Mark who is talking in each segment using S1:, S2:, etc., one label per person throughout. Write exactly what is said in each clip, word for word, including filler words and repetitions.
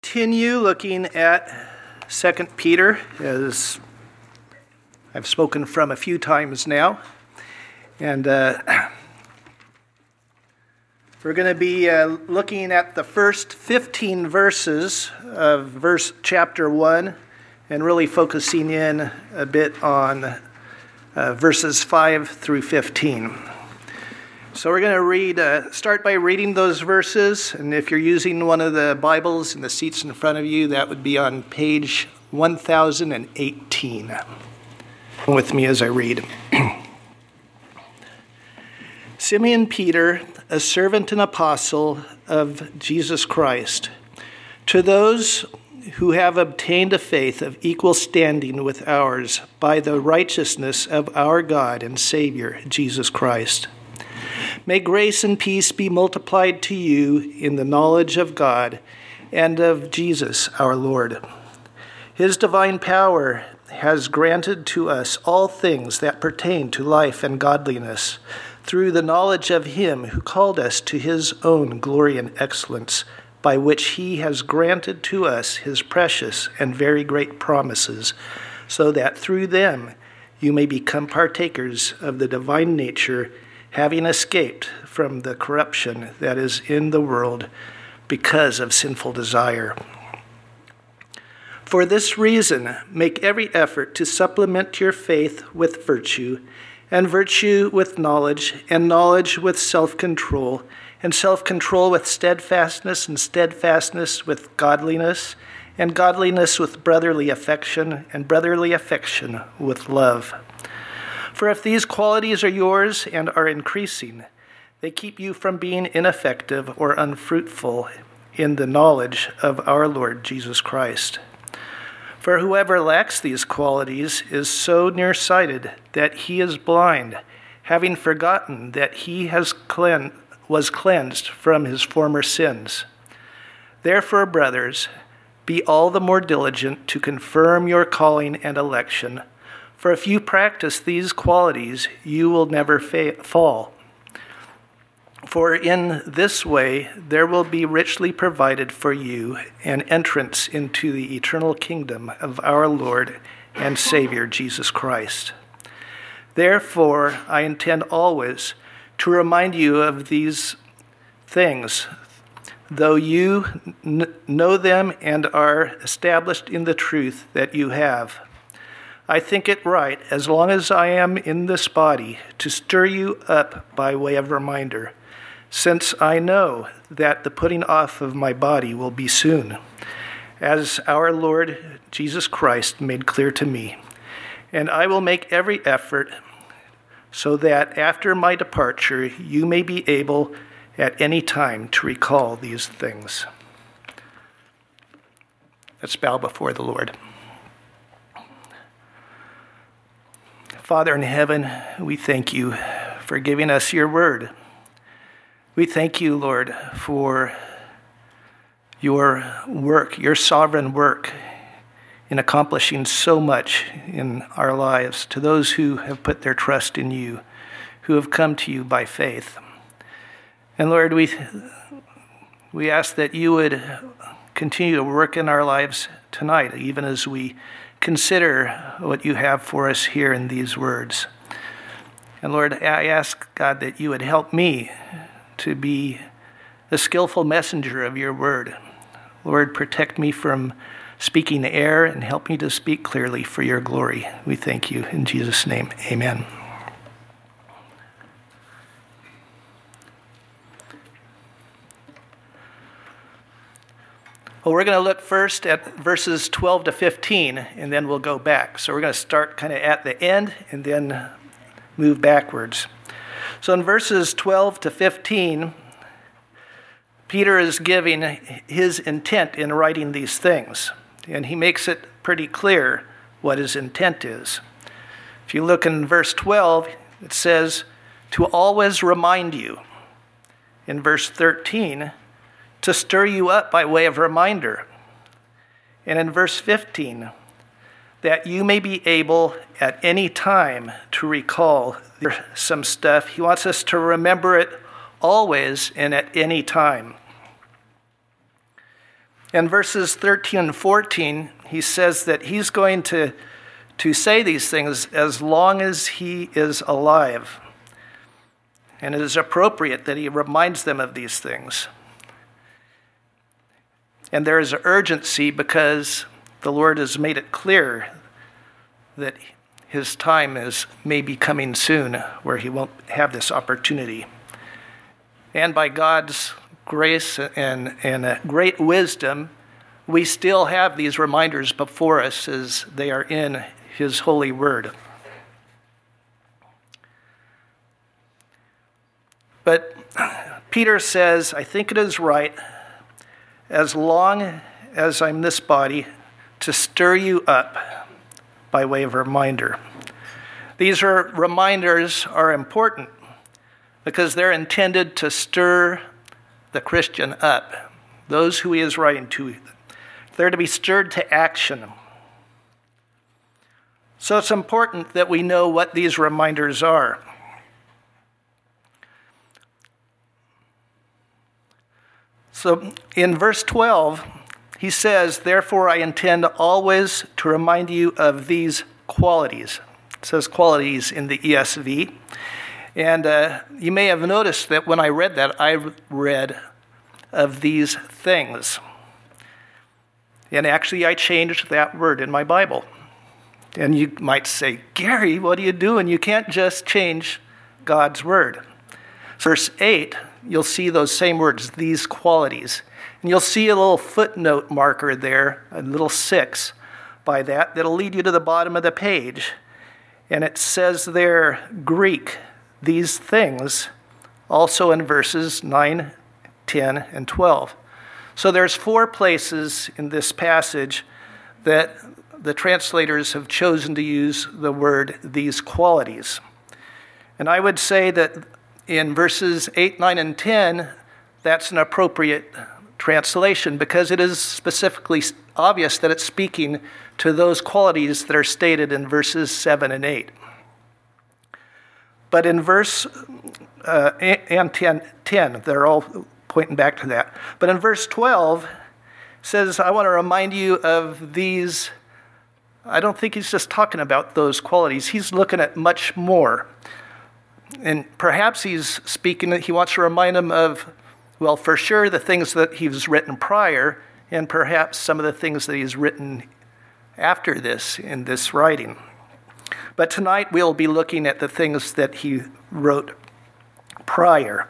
S1: continue looking at Second Peter, as I've spoken from a few times now. And uh, we're going to be uh, looking at the first fifteen verses of verse chapter one and really focusing in a bit on uh, verses five through fifteen. So we're going to read, uh, start by reading those verses, and if you're using one of the Bibles in the seats in front of you, that would be on page one thousand eighteen. With me as I read. Simeon Peter, a servant and apostle of Jesus Christ, to those who have obtained a faith of equal standing with ours by the righteousness of our God and Savior, Jesus Christ. May grace and peace be multiplied to you in the knowledge of God and of Jesus our Lord. His divine power has granted to us all things that pertain to life and godliness through the knowledge of him who called us to his own glory and excellence, by which he has granted to us his precious and very great promises, so that through them you may become partakers of the divine nature, having escaped from the corruption that is in the world because of sinful desire. For this reason, make every effort to supplement your faith with virtue, and virtue with knowledge, and knowledge with self-control, and self-control with steadfastness, and steadfastness with godliness, and godliness with brotherly affection, and brotherly affection with love. For if these qualities are yours and are increasing, they keep you from being ineffective or unfruitful in the knowledge of our Lord Jesus Christ. For whoever lacks these qualities is so nearsighted that he is blind, having forgotten that he has clean, was cleansed from his former sins. Therefore, brothers, be all the more diligent to confirm your calling and election. For if you practice these qualities, you will never fa- fall. For in this way there will be richly provided for you an entrance into the eternal kingdom of our Lord and Savior Jesus Christ. Therefore, I intend always to remind you of these things, though you n- know them and are established in the truth that you have. I think it right, as long as I am in this body, to stir you up by way of reminder, since I know that the putting off of my body will be soon, as our Lord Jesus Christ made clear to me. And I will make every effort so that after my departure you may be able at any time to recall these things. Let's bow before the Lord. Father in heaven, we thank you for giving us your word. We thank you, Lord, for your work, your sovereign work in accomplishing so much in our lives to those who have put their trust in you, who have come to you by faith. And Lord, we we ask that you would continue to work in our lives tonight, even as we consider what you have for us here in these words. And Lord, I ask, God, that you would help me to be a skillful messenger of your word. Lord, protect me from speaking error and help me to speak clearly for your glory. We thank you in Jesus' name. Amen. Well, we're going to look first at verses twelve to fifteen, and then we'll go back. So we're going to start kind of at the end and then move backwards. So in verses twelve to fifteen, Peter is giving his intent in writing these things, and he makes it pretty clear what his intent is. If you look in verse twelve, it says, to always remind you. In verse thirteen, to stir you up by way of reminder. And in verse fifteen, that you may be able at any time to recall some stuff. He wants us to remember it always and at any time. In verses thirteen and fourteen, he says that he's going to, to say these things as long as he is alive. And it is appropriate that he reminds them of these things. And there is urgency because the Lord has made it clear that his time is maybe coming soon where he won't have this opportunity. And by God's grace and, and great wisdom, we still have these reminders before us as they are in his holy word. But Peter says, I think it is right, as long as I'm this body, to stir you up by way of reminder. These are reminders are important because they're intended to stir the Christian up, those who he is writing to. They're to be stirred to action. So it's important that we know what these reminders are. So in verse twelve, he says, therefore I intend always to remind you of these qualities. It says qualities in the E S V. And uh, you may have noticed that when I read that, I read of these things. And actually I changed that word in my Bible. And you might say, Gary, what are you doing? You can't just change God's word. Verse eight, you'll see those same words, these qualities. And you'll see a little footnote marker there, a little six by that, that'll lead you to the bottom of the page. And it says there, Greek, these things, also in verses nine, ten, and twelve. So there's four places in this passage that the translators have chosen to use the word these qualities. And I would say that in verses eight, nine, and ten, that's an appropriate translation because it is specifically obvious that it's speaking to those qualities that are stated in verses seven and eight. But in verse uh, and ten, ten, they're all pointing back to that. But in verse twelve, it says, I want to remind you of these. I don't think he's just talking about those qualities. He's looking at much more. And perhaps he's speaking, he wants to remind them of, well, for sure, the things that he's written prior, and perhaps some of the things that he's written after this in this writing. But tonight we'll be looking at the things that he wrote prior.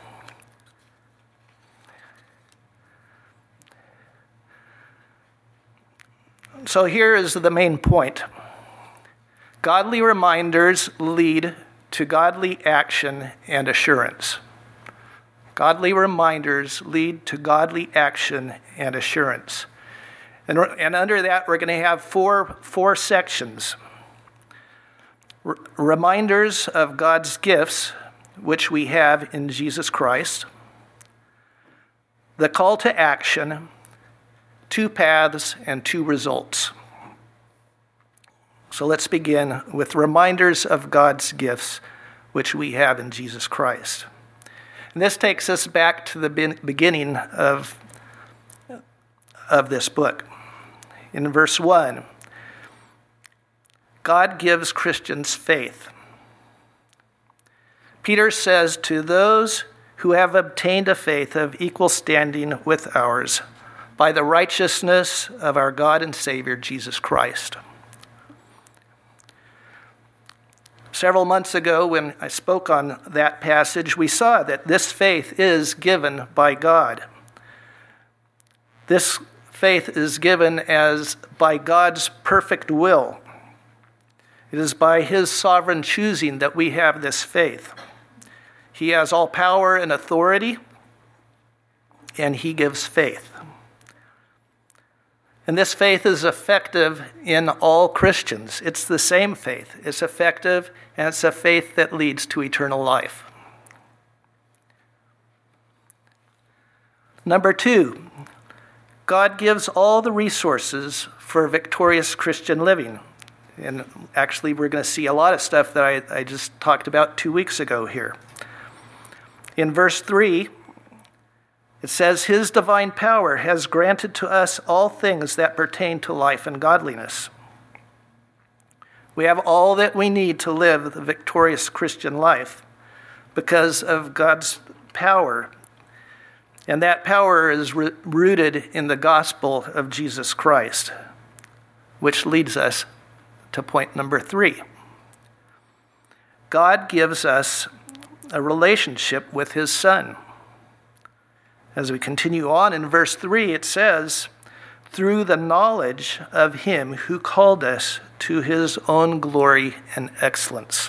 S1: So here is the main point. Godly reminders lead to godly action and assurance. Godly reminders lead to godly action and assurance. And, and under that, we're going to have four, four sections. R- reminders of God's gifts, which we have in Jesus Christ. The call to action, two paths, and two results. So let's begin with reminders of God's gifts, which we have in Jesus Christ. And this takes us back to the beginning of, of this book. In verse one, God gives Christians faith. Peter says, to those who have obtained a faith of equal standing with ours, by the righteousness of our God and Savior, Jesus Christ. Several months ago, when I spoke on that passage, we saw that this faith is given by God. This faith is given as by God's perfect will. It is by his sovereign choosing that we have this faith. He has all power and authority, and he gives faith. And this faith is effective in all Christians. It's the same faith. It's effective, and it's a faith that leads to eternal life. Number two, God gives all the resources for victorious Christian living. And actually, we're going to see a lot of stuff that I, I just talked about two weeks ago here. In verse three, It says, his divine power has granted to us all things that pertain to life and godliness. We have all that we need to live the victorious Christian life because of God's power. And that power is re- rooted in the gospel of Jesus Christ, which leads us to point number three. God gives us a relationship with his Son. As we continue on in verse three, it says, through the knowledge of him who called us to his own glory and excellence.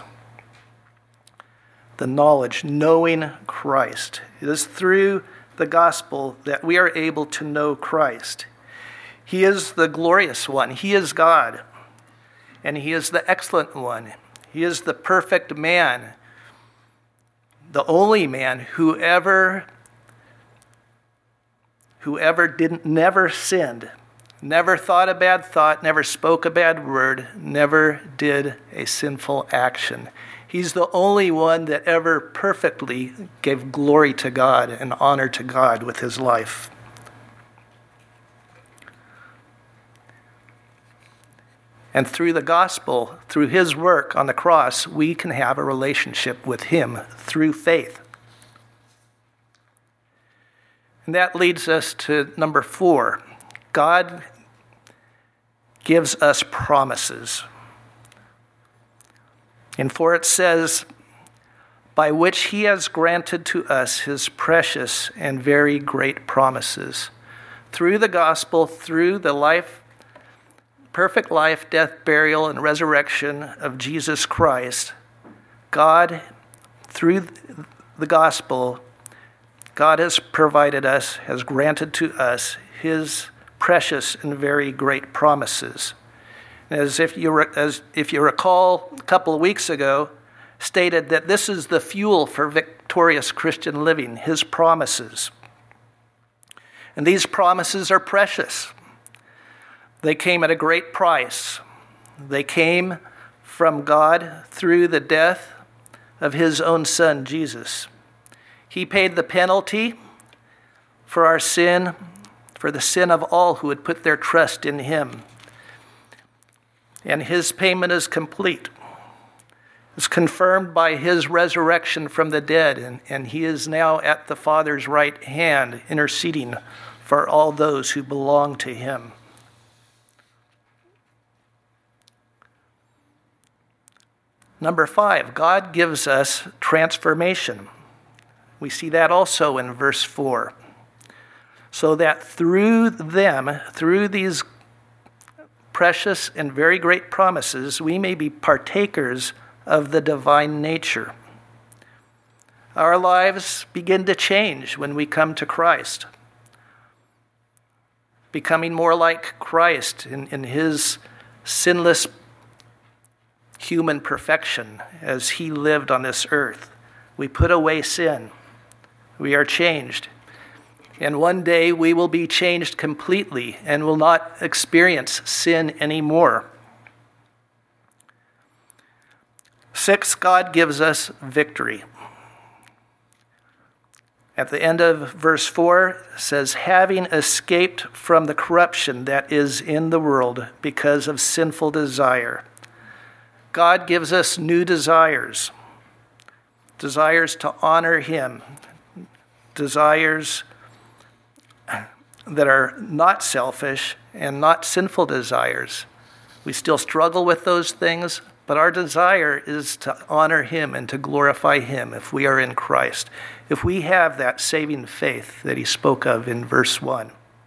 S1: The knowledge, knowing Christ. It is through the gospel that we are able to know Christ. He is the glorious one. He is God. And he is the excellent one. He is the perfect man. The only man who ever, who ever didn't, never sinned, never thought a bad thought, never spoke a bad word, never did a sinful action. He's the only one that ever perfectly gave glory to God and honor to God with his life. And through the gospel, through his work on the cross, we can have a relationship with him through faith. And that leads us to number four. God gives us promises. And for it says, by which he has granted to us his precious and very great promises. Through the gospel, through the life, perfect life, death, burial, and resurrection of Jesus Christ, God, through the gospel, God has provided us, has granted to us his precious and very great promises. As if you re- as if you recall, a couple of weeks ago, stated that this is the fuel for victorious Christian living, his promises. And these promises are precious. They came at a great price. They came from God through the death of his own Son, Jesus. He paid the penalty for our sin, for the sin of all who would put their trust in him. And his payment is complete. It's confirmed by his resurrection from the dead, and, and he is now at the Father's right hand, interceding for all those who belong to him. Number five, God gives us transformation. We see that also in verse four. So that through them, through these precious and very great promises, we may be partakers of the divine nature. Our lives begin to change when we come to Christ, becoming more like Christ in, in his sinless human perfection as he lived on this earth. We put away sin. We are changed. And one day we will be changed completely and will not experience sin anymore. Six, God gives us victory. At the end of verse four, it says, having escaped from the corruption that is in the world because of sinful desire. God gives us new desires, desires to honor him, desires that are not selfish and not sinful desires. We still struggle with those things, but our desire is to honor him and to glorify him if we are in Christ, if we have that saving faith that he spoke of in verse one.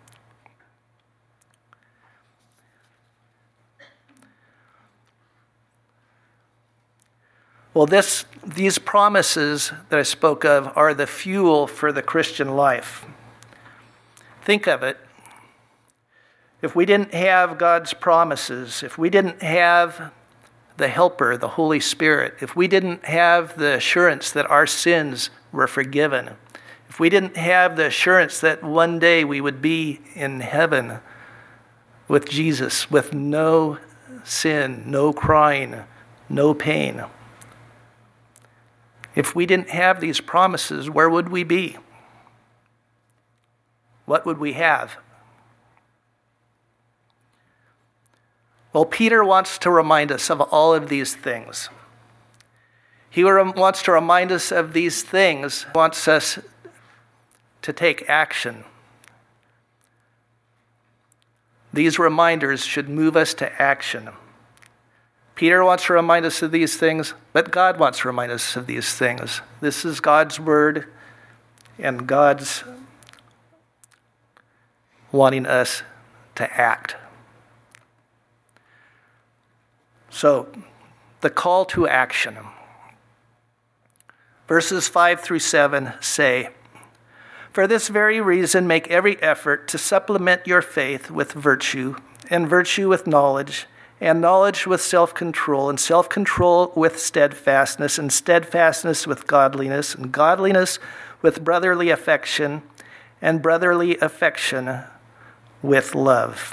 S1: Well, this, these promises that I spoke of are the fuel for the Christian life. Think of it. If we didn't have God's promises, if we didn't have the Helper, the Holy Spirit, if we didn't have the assurance that our sins were forgiven, if we didn't have the assurance that one day we would be in heaven with Jesus, with no sin, no crying, no pain, if we didn't have these promises, where would we be? what would we have? Well, Peter wants to remind us of all of these things. He wants to remind us of these things, wants us to take action. These reminders should move us to action. Peter wants to remind us of these things, but God wants to remind us of these things. This is God's word and God's wanting us to act. So, the call to action. Verses five through seven say, "For this very reason, make every effort to supplement your faith with virtue, and virtue with knowledge, and knowledge with self-control, and self-control with steadfastness, and steadfastness with godliness, and godliness with brotherly affection, and brotherly affection with love."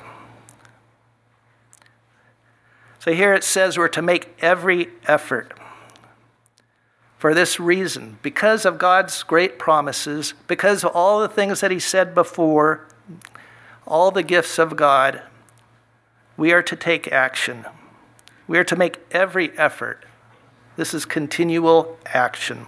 S1: So here it says we're to make every effort. For this reason, because of God's great promises, because of all the things that he said before, all the gifts of God, we are to take action. We are to make every effort. This is continual action.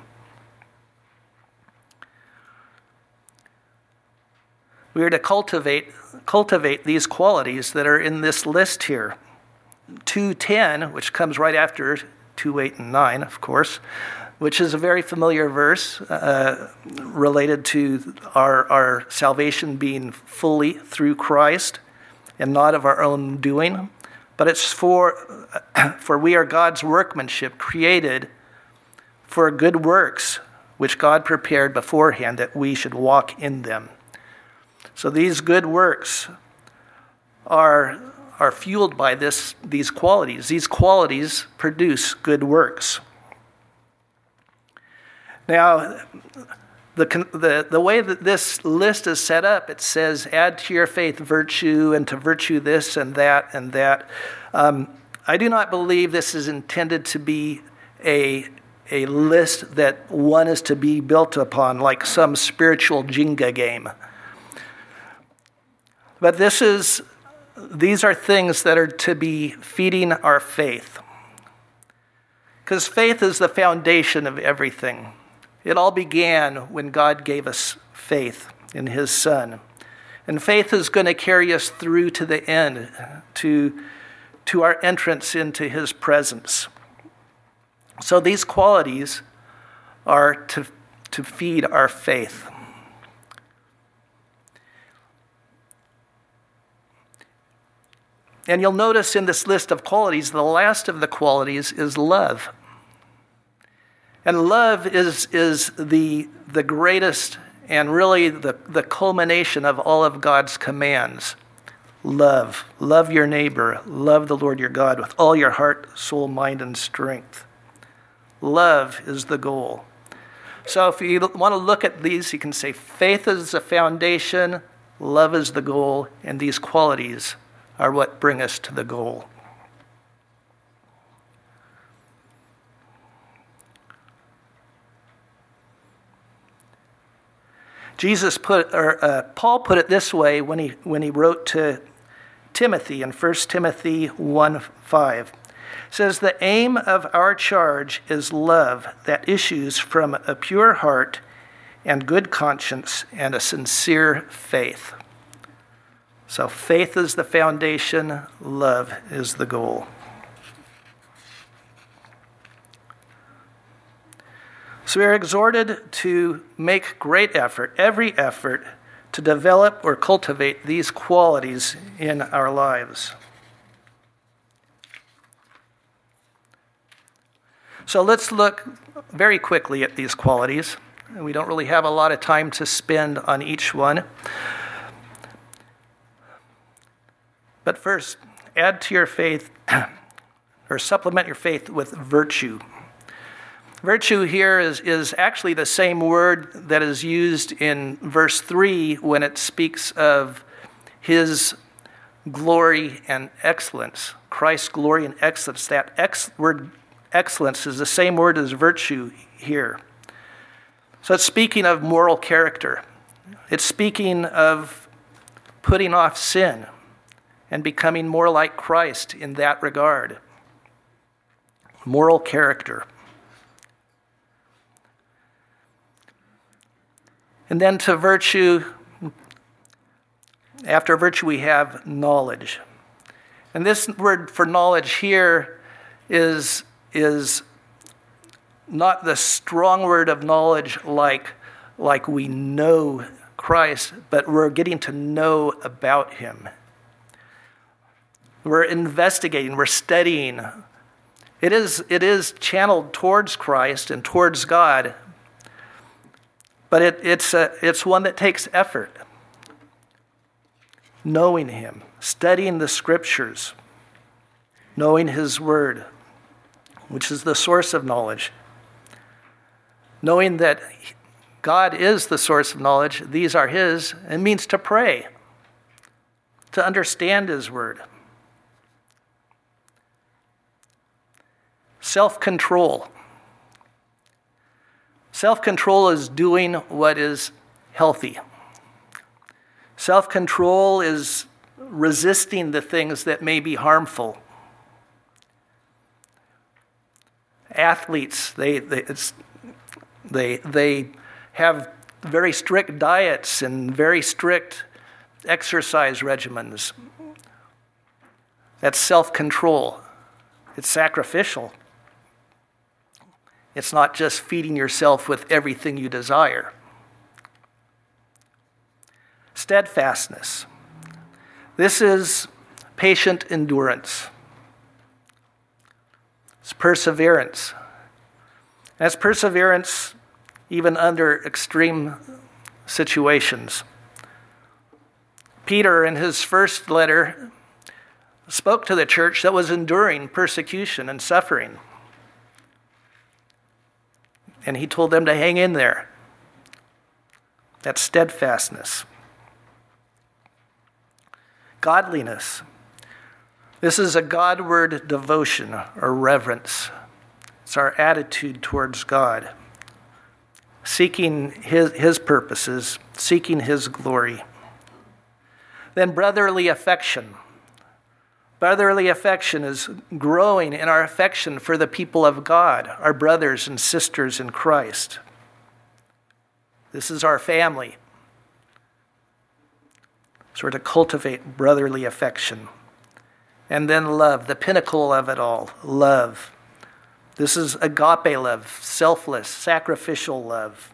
S1: We are to cultivate, cultivate these qualities that are in this list here. two ten, which comes right after two eight and nine, of course, which is a very familiar verse uh, related to our, our salvation being fully through Christ and not of our own doing. But it's for, for we are God's workmanship, created for good works, which God prepared beforehand that we should walk in them. So these good works are are fueled by this, these qualities. These qualities produce good works. Now, the, the, the way that this list is set up, it says, add to your faith virtue, and to virtue this and that and that. Um, I do not believe this is intended to be a, a list that one is to be built upon like some spiritual Jenga game. But this is These are things that are to be feeding our faith. Because faith is the foundation of everything. It all began when God gave us faith in his Son. And faith is going to carry us through to the end, to, to our entrance into his presence. So these qualities are to, to feed our faith. And you'll notice in this list of qualities, the last of the qualities is love. And love is, is the, the greatest and really the, the culmination of all of God's commands. Love. Love your neighbor. Love the Lord your God with all your heart, soul, mind, and strength. Love is the goal. So if you want to look at these, you can say faith is the foundation, love is the goal, and these qualities are what bring us to the goal. Jesus put, or uh, Paul put it this way when he when he wrote to Timothy in First Timothy one five. It says, "The aim of our charge is love that issues from a pure heart and good conscience and a sincere faith." So faith is the foundation, love is the goal. So we are exhorted to make great effort, every effort, to develop or cultivate these qualities in our lives. So let's look very quickly at these qualities. We don't really have a lot of time to spend on each one. But first, add to your faith, or supplement your faith with virtue. Virtue here is, is actually the same word that is used in verse three when it speaks of his glory and excellence. Christ's glory and excellence. That ex, word excellence is the same word as virtue here. So it's speaking of moral character. It's speaking of putting off sin and becoming more like Christ in that regard. Moral character. And then to virtue, after virtue we have knowledge. And this word for knowledge here is, is not the strong word of knowledge like, like we know Christ, but we're getting to know about him. We're investigating, we're studying. It is, it is channeled towards Christ and towards God, but it, it's, a, it's one that takes effort. Knowing him, studying the scriptures, knowing his word, which is the source of knowledge. Knowing that God is the source of knowledge, these are his, it means to pray, to understand his word. Self-control. Self-control is doing what is healthy. Self-control is resisting the things that may be harmful. Athletes, they they it's, they they have very strict diets and very strict exercise regimens. That's self-control. It's sacrificial. It's not just feeding yourself with everything you desire. Steadfastness. This is patient endurance. It's perseverance. That's perseverance even under extreme situations. Peter, in his first letter, spoke to the church that was enduring persecution and suffering. And he told them to hang in there. That's steadfastness. Godliness. This is a Godward devotion or reverence. It's our attitude towards God. Seeking his, his purposes, seeking his glory. Then brotherly affection. Brotherly affection is growing in our affection for the people of God, our brothers and sisters in Christ. This is our family. So we're to cultivate brotherly affection. And then love, the pinnacle of it all, love. This is agape love, selfless, sacrificial love,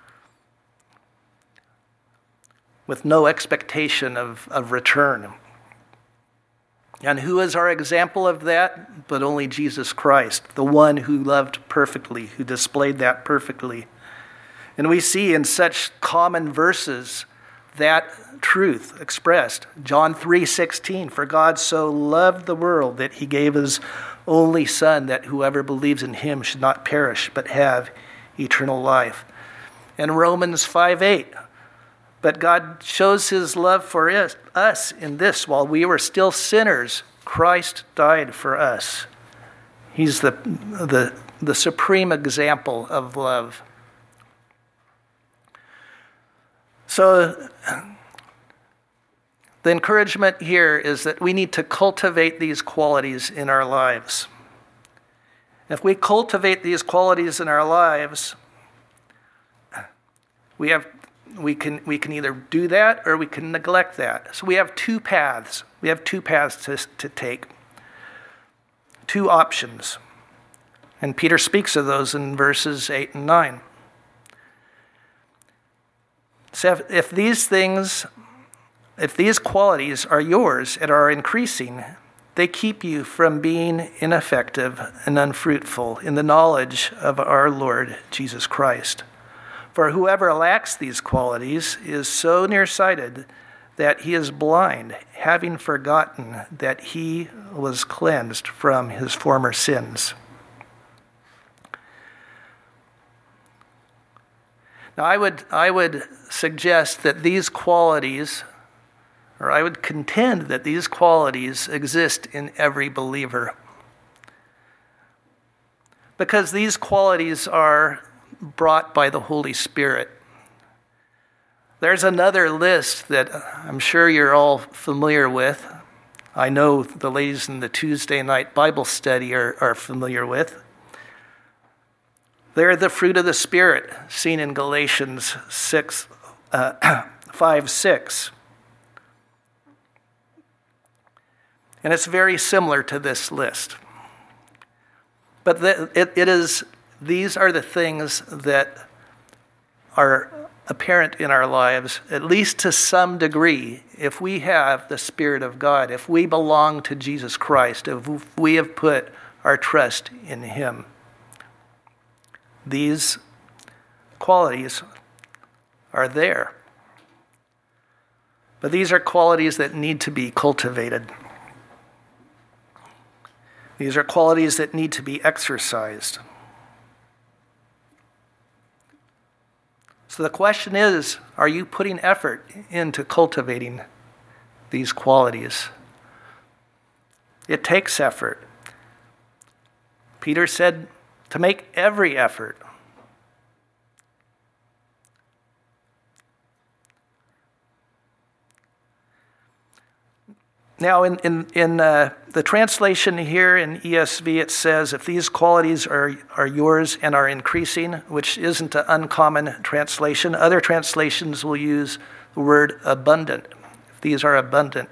S1: with no expectation of, of return. And who is our example of that? But only Jesus Christ, the one who loved perfectly, who displayed that perfectly. And we see in such common verses that truth expressed. John three sixteen, for God so loved the world that he gave his only Son, that whoever believes in him should not perish, but have eternal life. And Romans five eight, but God shows his love for us in this: while we were still sinners, Christ died for us. He's the, the, the supreme example of love. So the encouragement here is that we need to cultivate these qualities in our lives. If we cultivate these qualities in our lives, we have we can we can either do that or we can neglect that. So we have two paths. We have two paths to, to take. Two options. And Peter speaks of those in verses eight and nine. So if, if these things, if these qualities are yours and are increasing, they keep you from being ineffective and unfruitful in the knowledge of our Lord Jesus Christ. For whoever lacks these qualities is so nearsighted that he is blind, having forgotten that he was cleansed from his former sins. Now, I would, I would suggest that these qualities, or I would contend that these qualities exist in every believer. Because these qualities are brought by the Holy Spirit. There's another list that I'm sure you're all familiar with. I know the ladies in the Tuesday night Bible study are, are familiar with. They're the fruit of the Spirit, seen in Galatians six, uh, five, six. And it's very similar to this list. But the, it, it is, these are the things that are apparent in our lives, at least to some degree, if we have the Spirit of God, if we belong to Jesus Christ, if we have put our trust in Him. These qualities are there. But these are qualities that need to be cultivated. These are qualities that need to be exercised. So the question is, are you putting effort into cultivating these qualities? It takes effort. Peter said to make every effort. Now, in, in, in uh, the translation here in E S V, it says, if these qualities are, are yours and are increasing, which isn't an uncommon translation. Other translations will use the word abundant, if these are abundant.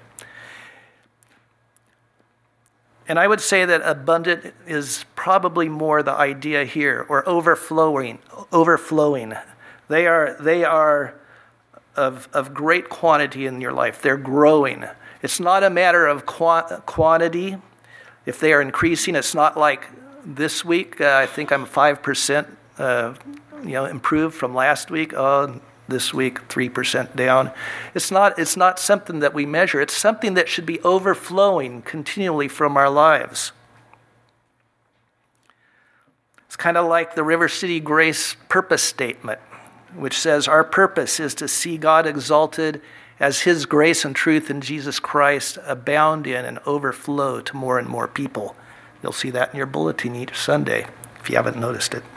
S1: And I would say that abundant is probably more the idea here, or overflowing, overflowing. They are, they are of, of great quantity in your life. They're growing. It's not a matter of qu- quantity. If they are increasing, it's not like this week, uh, I think I'm five percent uh, you know, improved from last week. Oh, this week, three percent down. It's not, it's not something that we measure. It's something that should be overflowing continually from our lives. It's kind of like the River City Grace purpose statement, which says our purpose is to see God exalted as His grace and truth in Jesus Christ abound in and overflow to more and more people. You'll see that in your bulletin each Sunday, if you haven't noticed it.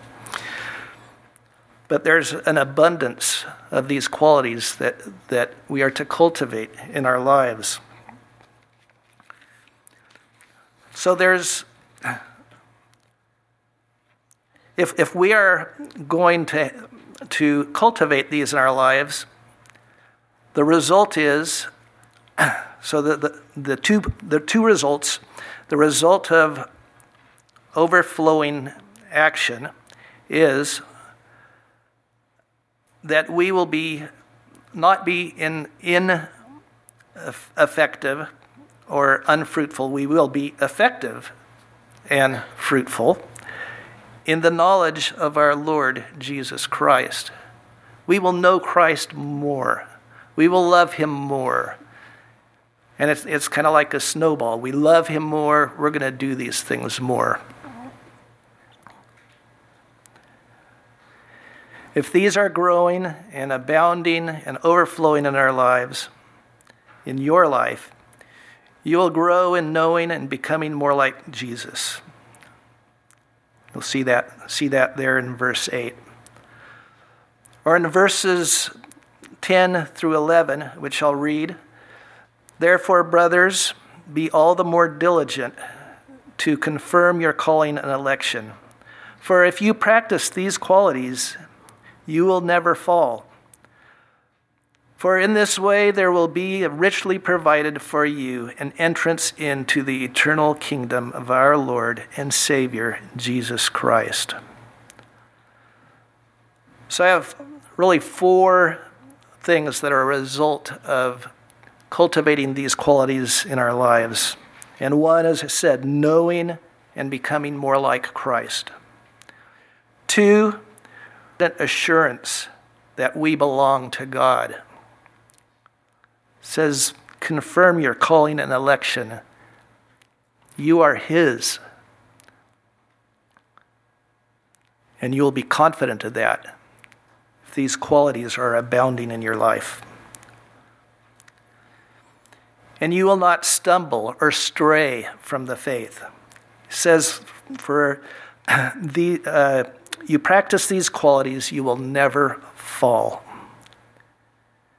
S1: But there's an abundance of these qualities that, that we are to cultivate in our lives. So there's, if if we are going to, to cultivate these in our lives, the result is, so the, the, the, two, the two results, the result of overflowing action is that we will be not be in, ineffective or unfruitful. We will be effective and fruitful in the knowledge of our Lord Jesus Christ. We will know Christ more. We will love Him more. And it's, it's kind of like a snowball. We love Him more. We're going to do these things more. If these are growing and abounding and overflowing in our lives, in your life, you will grow in knowing and becoming more like Jesus. You'll see that, see that there in verse eight. Or in verses ten through eleven, which I'll read. Therefore, brothers, be all the more diligent to confirm your calling and election. For if you practice these qualities, you will never fall. For in this way there will be richly provided for you an entrance into the eternal kingdom of our Lord and Savior, Jesus Christ. So I have really four things that are a result of cultivating these qualities in our lives. And one, as I said, knowing and becoming more like Christ. Two, that assurance that we belong to God. It says, confirm your calling and election. You are His. And you will be confident of that if these qualities are abounding in your life. And you will not stumble or stray from the faith. It says, for the uh, you practice these qualities, you will never fall.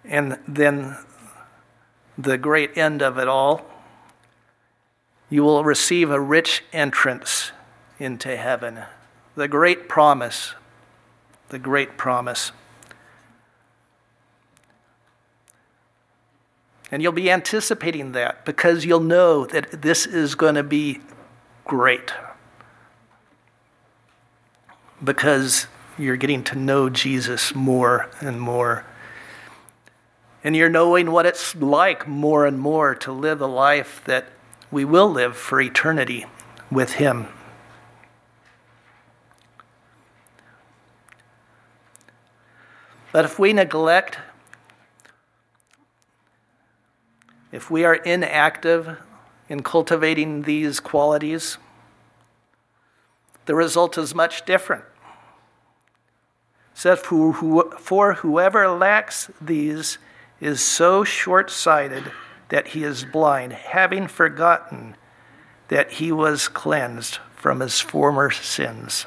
S1: And then the great end of it all, you will receive a rich entrance into heaven. The great promise, the great promise. And you'll be anticipating that because you'll know that this is going to be great. Because you're getting to know Jesus more and more. And you're knowing what it's like more and more to live a life that we will live for eternity with him. But if we neglect, if we are inactive in cultivating these qualities, the result is much different. It says, for whoever lacks these is so short-sighted that he is blind, having forgotten that he was cleansed from his former sins.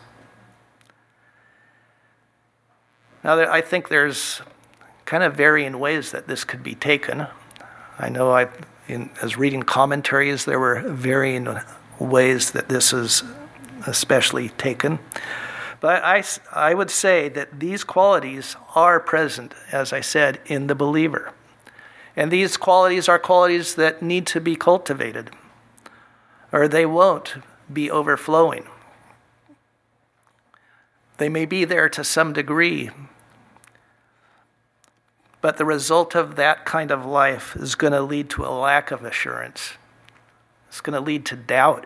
S1: Now, I think there's kind of varying ways that this could be taken. I know I, in, as reading commentaries, there were varying ways that this is especially taken. But I, I would say that these qualities are present, as I said, in the believer. And these qualities are qualities that need to be cultivated, or they won't be overflowing. They may be there to some degree, but the result of that kind of life is going to lead to a lack of assurance. It's going to lead to doubt.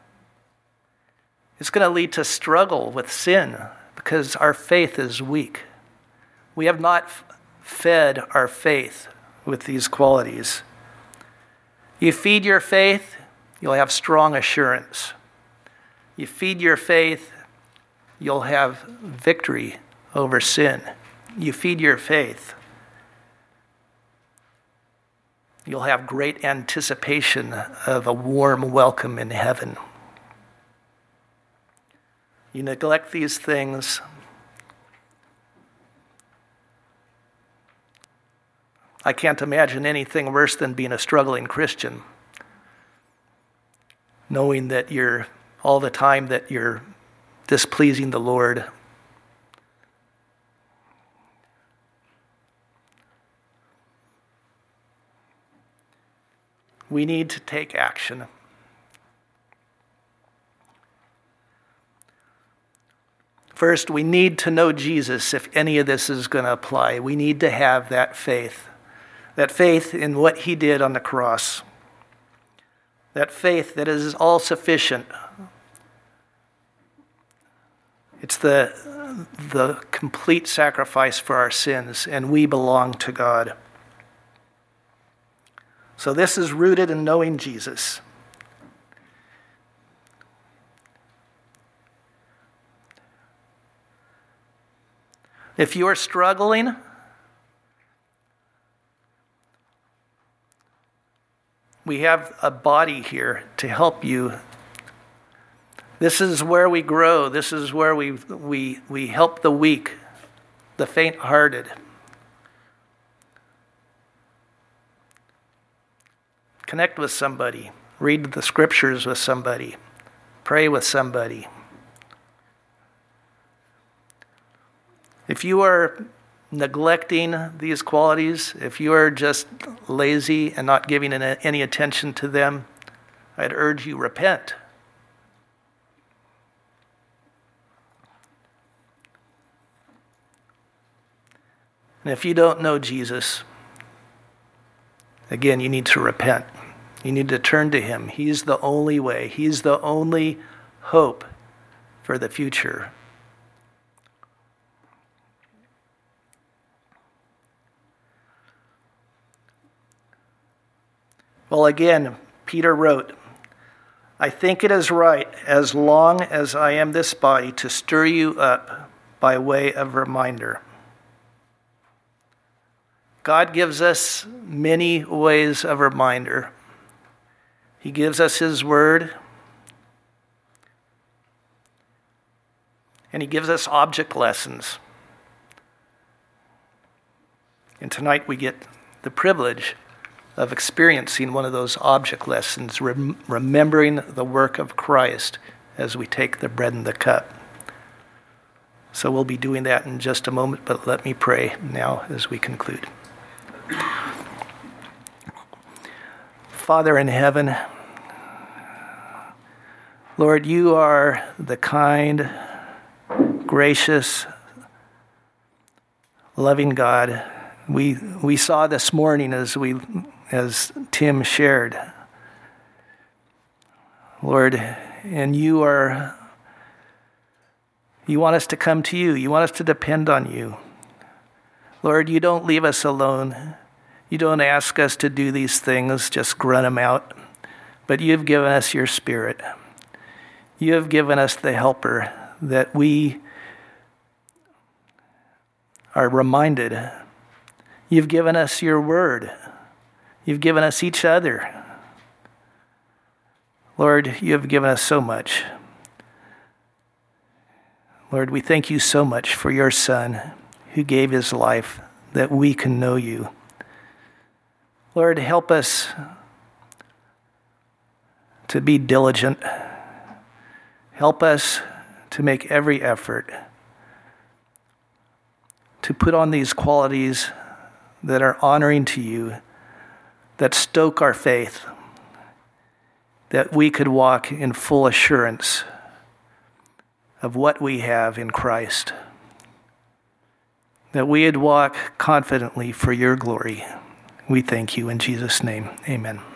S1: It's going to lead to struggle with sin because our faith is weak. We have not f- fed our faith with these qualities. You feed your faith, you'll have strong assurance. You feed your faith, you'll have victory over sin. You feed your faith, you'll have great anticipation of a warm welcome in heaven. You neglect these things, I can't imagine anything worse than being a struggling Christian, knowing that you're all the time that you're displeasing the Lord. We need to take action. First, we need to know Jesus if any of this is going to apply. We need to have that faith. That faith in what he did on the cross. That faith that is all sufficient. It's the, the complete sacrifice for our sins, and we belong to God. So this is rooted in knowing Jesus. If you are struggling, we have a body here to help you. This is where we grow. This is where we we we help the weak, the faint-hearted. Connect with somebody. Read the scriptures with somebody. Pray with somebody. If you are neglecting these qualities, if you are just lazy and not giving any attention to them, I'd urge you, repent. And if you don't know Jesus, again, you need to repent. You need to turn to him. He's the only way. He's the only hope for the future. Well, again, Peter wrote, I think it is right, as long as I am this body, to stir you up by way of reminder. God gives us many ways of reminder. He gives us his word, and he gives us object lessons. And tonight we get the privilege of experiencing one of those object lessons, rem- remembering the work of Christ as we take the bread and the cup. So we'll be doing that in just a moment, but let me pray now as we conclude. Father in heaven, Lord, you are the kind, gracious, loving God. We we saw this morning as we as Tim shared, Lord, and you are you want us to come to you. You want us to depend on you. Lord, you don't leave us alone. You don't ask us to do these things, just grunt them out. But you've given us your Spirit. You have given us the helper that we are reminded. You've given us your word. You've given us each other. Lord, you have given us so much. Lord, we thank you so much for your Son who gave his life that we can know you. Lord, help us to be diligent. Help us to make every effort to put on these qualities that are honoring to you, that stoke our faith, that we could walk in full assurance of what we have in Christ, that we would walk confidently for your glory. We thank you in Jesus' name. Amen.